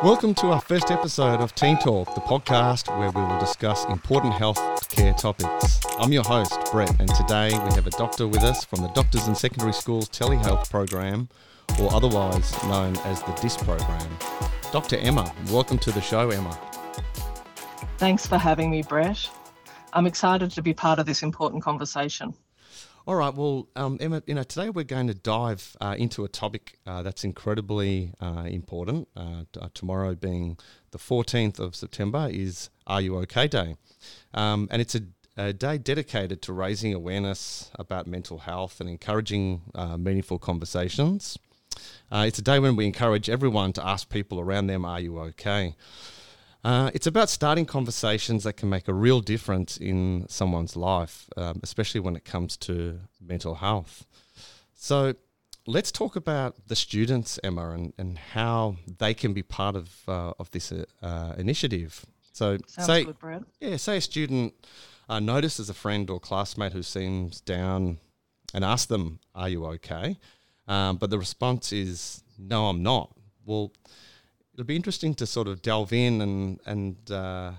Welcome to our first episode of Teen Talk, the podcast where we will discuss important health care topics. I'm your host, Brett, and today we have a doctor with us from the Doctors in Secondary Schools Telehealth program, or otherwise known as the DIS program. Dr. Emma, welcome to the show, Emma. Thanks for having me, Brett. I'm excited to be part of this important conversation. All right, well, Emma, today we're going to dive into a topic that's incredibly important. Tomorrow being the 14th of September is Are You OK Day? And it's a day dedicated to raising awareness about mental health and encouraging meaningful conversations. It's a day when we encourage everyone to ask people around them, are you okay? It's about starting conversations that can make a real difference in someone's life, especially when it comes to mental health. So let's talk about the students, Emma, and how they can be part of this initiative. So Sounds good, Brad. Say a student notices a friend or classmate who seems down and asks them, are you okay? But the response is, no, I'm not. Well, it'll be interesting to sort of delve in and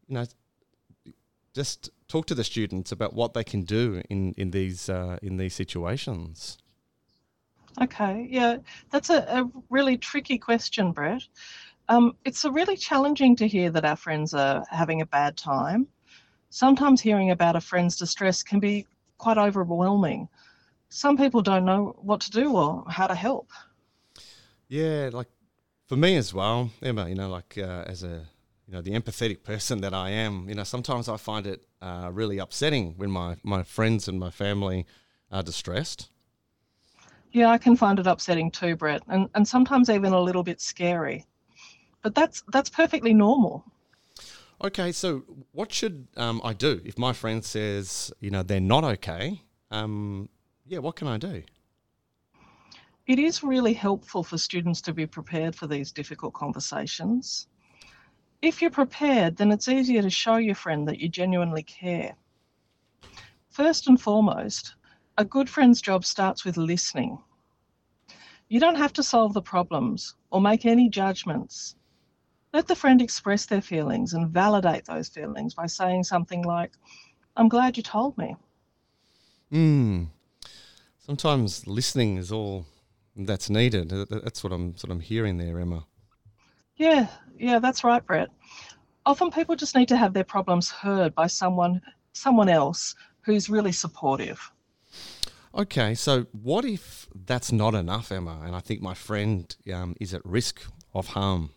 just talk to the students about what they can do in these situations. Okay, yeah, that's a really tricky question, Brett. It's really challenging to hear that our friends are having a bad time. Sometimes hearing about a friend's distress can be quite overwhelming. Some people don't know what to do or how to help. Yeah, like for me as well, Emma, as the empathetic person that I am, sometimes I find it really upsetting when my friends and my family are distressed. Yeah, I can find it upsetting too, Brett, and sometimes even a little bit scary. But that's perfectly normal. Okay, so what should I do if my friend says, they're not okay? What can I do? It is really helpful for students to be prepared for these difficult conversations. If you're prepared, then it's easier to show your friend that you genuinely care. First and foremost, a good friend's job starts with listening. You don't have to solve the problems or make any judgments. Let the friend express their feelings and validate those feelings by saying something like, I'm glad you told me. Sometimes listening is all that's needed. That's what I'm hearing there, Emma. Yeah, that's right, Brett. Often people just need to have their problems heard by someone else who's really supportive. Okay, so what if that's not enough, Emma, and I think my friend is at risk of harm?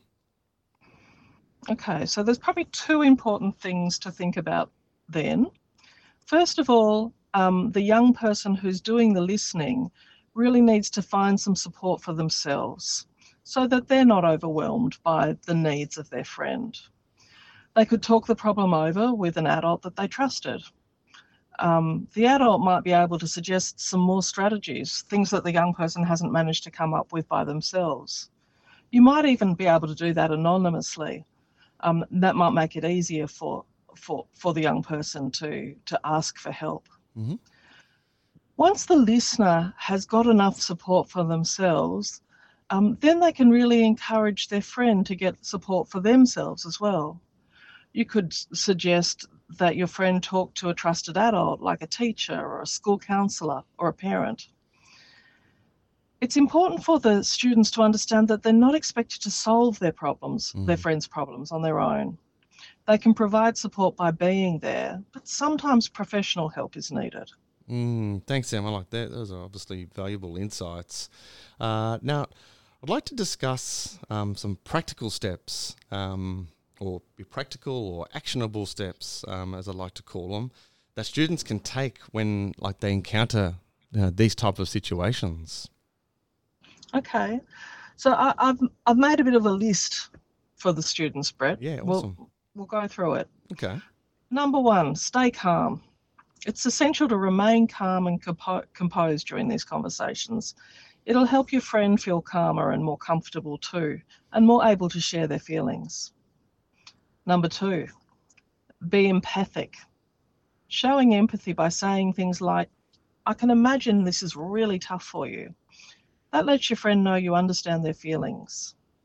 Okay, so there's probably two important things to think about then. First of all, the young person who's doing the listening really needs to find some support for themselves so that they're not overwhelmed by the needs of their friend. They could talk the problem over with an adult that they trusted. The adult might be able to suggest some more strategies, things that the young person hasn't managed to come up with by themselves. You might even be able to do that anonymously. That might make it easier for the young person to ask for help. Mm-hmm. Once the listener has got enough support for themselves, then they can really encourage their friend to get support for themselves as well. You could suggest that your friend talk to a trusted adult, like a teacher or a school counsellor or a parent. It's important for the students to understand that they're not expected to solve their problems, their friends' problems, on their own. They can provide support by being there, but sometimes professional help is needed. Thanks, Em. I like that. Those are obviously valuable insights. Now, I'd like to discuss some practical steps, or practical or actionable steps, as I like to call them, that students can take when they encounter these type of situations. Okay, so I've made a bit of a list for the students, Brett. Yeah, awesome. We'll go through it. Okay. Number one, stay calm. It's essential to remain calm and composed during these conversations. It'll help your friend feel calmer and more comfortable too, and more able to share their feelings. Number two, be empathic. Showing empathy by saying things like, I can imagine this is really tough for you. That lets your friend know you understand their feelings.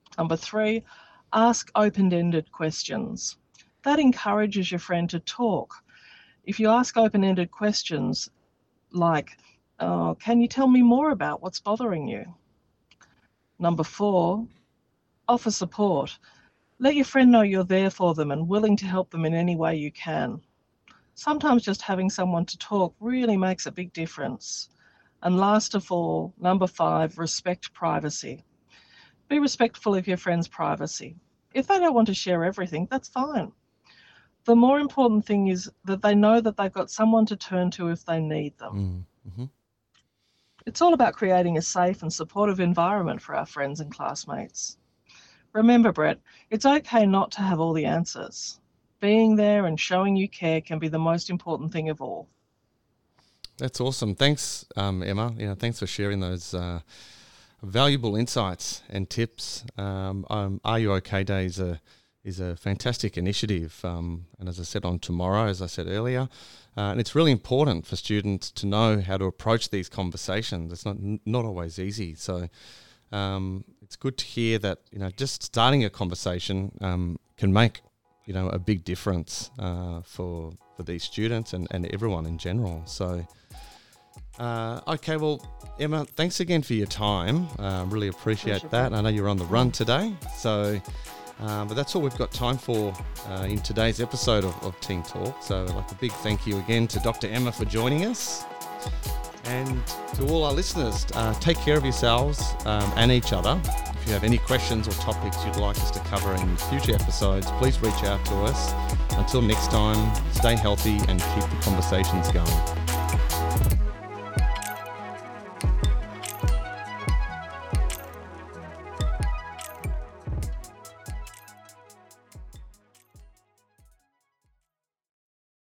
Number 3, ask open-ended questions. That encourages your friend to talk. If you ask open-ended questions like, can you tell me more about what's bothering you? Number 4, offer support. Let your friend know you're there for them and willing to help them in any way you can. Sometimes just having someone to talk really makes a big difference. And last of all, number 5, respect privacy. Be respectful of your friend's privacy. If they don't want to share everything, that's fine. The more important thing is that they know that they've got someone to turn to if they need them. Mm-hmm. It's all about creating a safe and supportive environment for our friends and classmates. Remember, Brett, it's okay not to have all the answers. Being there and showing you care can be the most important thing of all. That's awesome. Thanks, Emma. Thanks for sharing those valuable insights and tips. Are You OK Day is a fantastic initiative. And as I said, on tomorrow, as I said earlier, and it's really important for students to know how to approach these conversations. It's not always easy. So it's good to hear that, just starting a conversation can make, a big difference for these students and everyone in general. So, okay, well, Emma, thanks again for your time. Really appreciate that. I know you're on the run today. So, but that's all we've got time for in today's episode of Teen Talk. So like a big thank you again to Dr. Emma for joining us. And to all our listeners, take care of yourselves and each other. If you have any questions or topics you'd like us to cover in future episodes, please reach out to us. Until next time, stay healthy and keep the conversations going.